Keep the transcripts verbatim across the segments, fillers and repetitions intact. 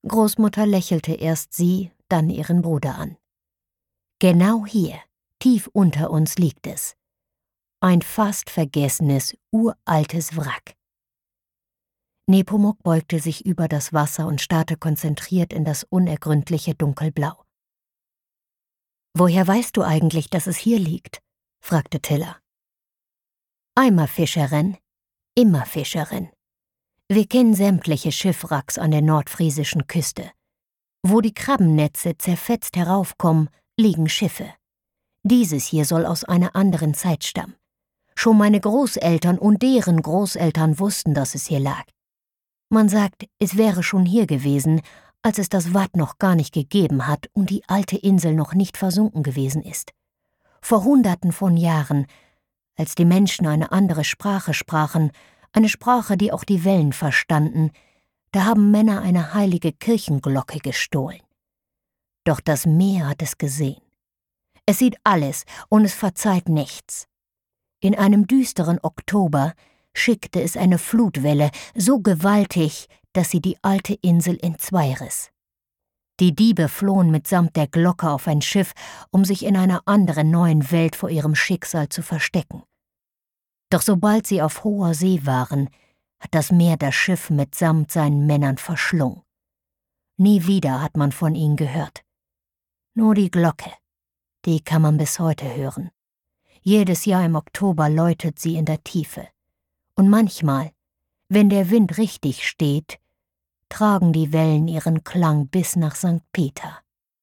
Großmutter lächelte erst sie, dann ihren Bruder an. »Genau hier, tief unter uns liegt es. Ein fast vergessenes, uraltes Wrack.« Nepomuk beugte sich über das Wasser und starrte konzentriert in das unergründliche Dunkelblau. »Woher weißt du eigentlich, dass es hier liegt?« fragte Tilla. »Einmal Fischerin, immer Fischerin. Wir kennen sämtliche Schiffwracks an der nordfriesischen Küste. Wo die Krabbennetze zerfetzt heraufkommen, liegen Schiffe. Dieses hier soll aus einer anderen Zeit stammen. Schon meine Großeltern und deren Großeltern wussten, dass es hier lag. Man sagt, es wäre schon hier gewesen, als es das Watt noch gar nicht gegeben hat und die alte Insel noch nicht versunken gewesen ist. Vor Hunderten von Jahren, als die Menschen eine andere Sprache sprachen, eine Sprache, die auch die Wellen verstanden, da haben Männer eine heilige Kirchenglocke gestohlen. Doch das Meer hat es gesehen. Es sieht alles und es verzeiht nichts. In einem düsteren Oktober schickte es eine Flutwelle so gewaltig, dass sie die alte Insel entzwei riss. Die Diebe flohen mitsamt der Glocke auf ein Schiff, um sich in einer anderen neuen Welt vor ihrem Schicksal zu verstecken. Doch sobald sie auf hoher See waren, hat das Meer das Schiff mitsamt seinen Männern verschlungen. Nie wieder hat man von ihnen gehört. Nur die Glocke, die kann man bis heute hören. Jedes Jahr im Oktober läutet sie in der Tiefe. Und manchmal, wenn der Wind richtig steht, tragen die Wellen ihren Klang bis nach Sankt Peter.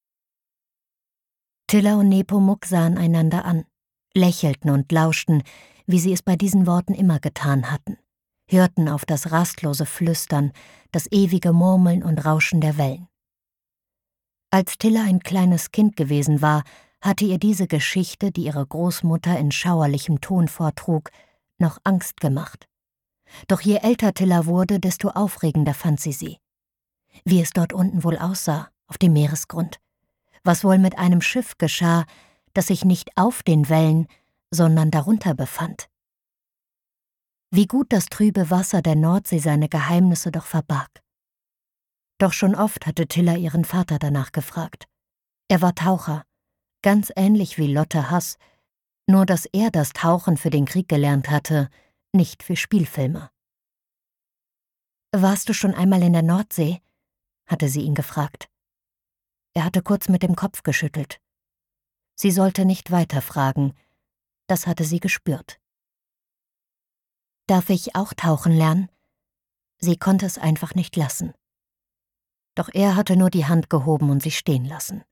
Tilla und Nepomuk sahen einander an, lächelten und lauschten, wie sie es bei diesen Worten immer getan hatten, hörten auf das rastlose Flüstern, das ewige Murmeln und Rauschen der Wellen. Als Tilla ein kleines Kind gewesen war, hatte ihr diese Geschichte, die ihre Großmutter in schauerlichem Ton vortrug, noch Angst gemacht. Doch je älter Tilla wurde, desto aufregender fand sie sie. Wie es dort unten wohl aussah, auf dem Meeresgrund. Was wohl mit einem Schiff geschah, das sich nicht auf den Wellen, sondern darunter befand. Wie gut das trübe Wasser der Nordsee seine Geheimnisse doch verbarg. Doch schon oft hatte Tilla ihren Vater danach gefragt. Er war Taucher, ganz ähnlich wie Lotte Hass, nur dass er das Tauchen für den Krieg gelernt hatte, nicht für Spielfilme. »Warst du schon einmal in der Nordsee?« hatte sie ihn gefragt. Er hatte kurz mit dem Kopf geschüttelt. Sie sollte nicht weiter fragen, das hatte sie gespürt. »Darf ich auch tauchen lernen?« Sie konnte es einfach nicht lassen. Doch er hatte nur die Hand gehoben und sie stehen lassen.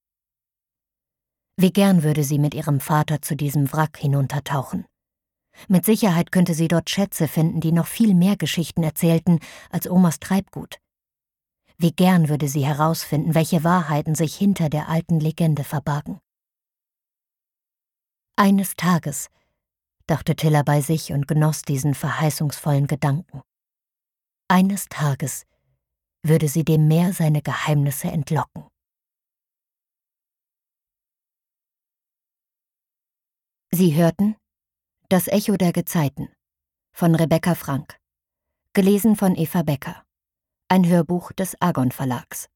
Wie gern würde sie mit ihrem Vater zu diesem Wrack hinuntertauchen. Mit Sicherheit könnte sie dort Schätze finden, die noch viel mehr Geschichten erzählten als Omas Treibgut. Wie gern würde sie herausfinden, welche Wahrheiten sich hinter der alten Legende verbargen. Eines Tages, dachte Tilla bei sich und genoss diesen verheißungsvollen Gedanken. Eines Tages würde sie dem Meer seine Geheimnisse entlocken. Sie hörten »Das Echo der Gezeiten« von Rebecca Frank, gelesen von Eva Becker, ein Hörbuch des Argon Verlags.